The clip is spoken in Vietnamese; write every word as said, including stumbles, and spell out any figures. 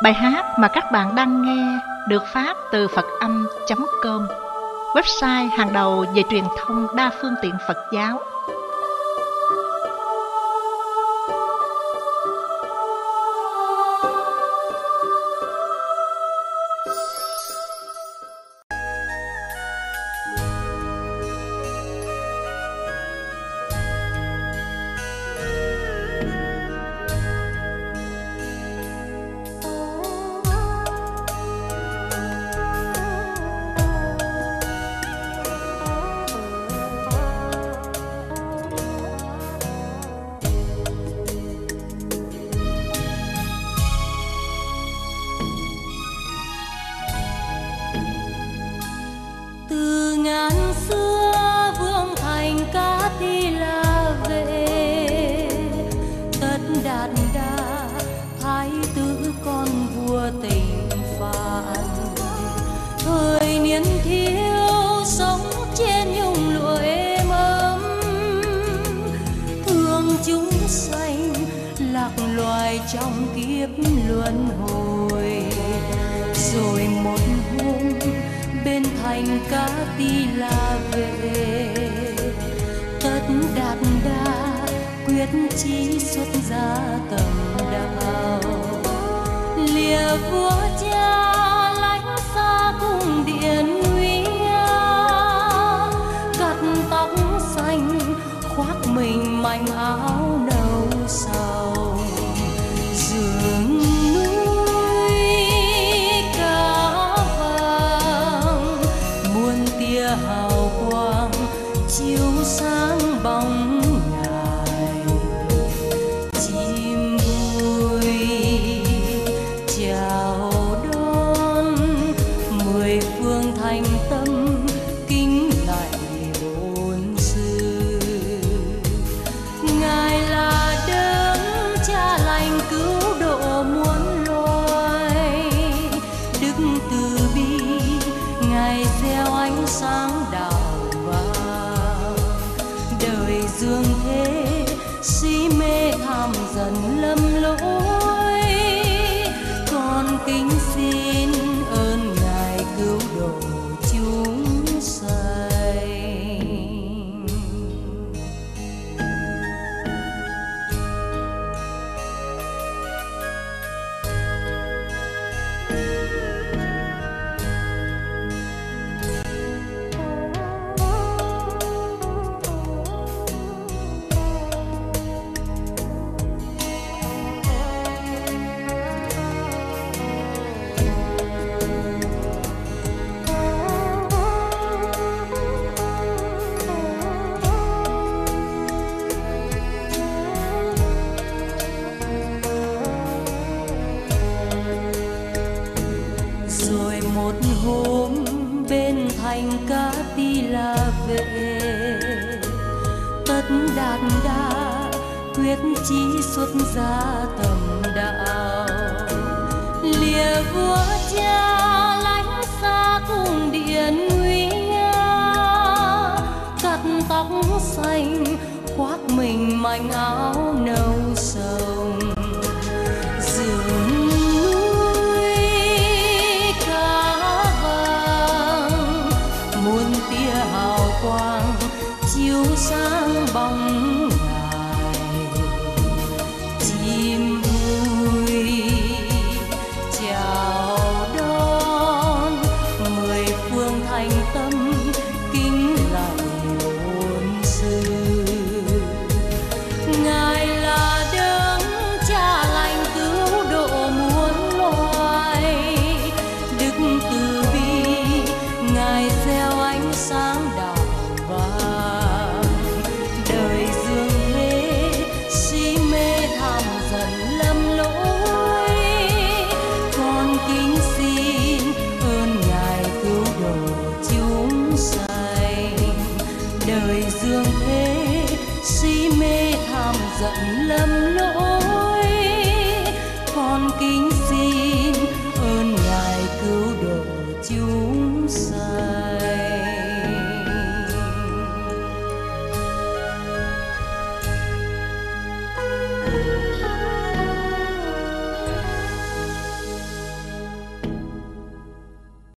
Bài hát mà các bạn đang nghe được phát từ phật âm chấm com, website hàng đầu về truyền thông đa phương tiện Phật giáo. Trong kiếp luân hồi, rồi một hôm bên thành Cá Tỳ La về, tất đạt đa quyết chí xuất gia tầm đạo, lìa vua cha lánh xa cung điện nguy nga, cắt tóc xanh khoác mình mảnh áo nâu sầu, sườn núi cá vàng muôn tia hào quang chiếu sáng bóng ngài, chim vui chào đón mười phương thành tâm kính lạy bổn sư. Ngài là đấng cha lành cứu độ muôn loài, đức từ bi ngài gieo ánh sáng đạo vàng, đời dương thế si mê tham dần lầm lỗi, con kính xin ơn ngài cứu độ chúng sanh. Rồi một hôm bên thành Cá Tỳ La về, tất đạt đa quyết chí xuất gia tầm đạo, lìa vua cha lánh xa cung điện nguy nga, cắt tóc xanh khoác mình mảnh áo nâu sầu, sườn núi cá vàng muôn tia hào quang chiếu sáng bóng ngài, chim vui chào đón mười phương thành tâm kính lạy bổn sư. Ngài là đấng cha lành cứu độ muôn loài, đức từ bi ngài gieo ánh sáng đạo vàng, đời dương thế si mê tham dần lầm lỗi, con kính xin ơn ngài cứu độ chúng sanh, đời dương thế si mê tham giận lầm lỗi, con kính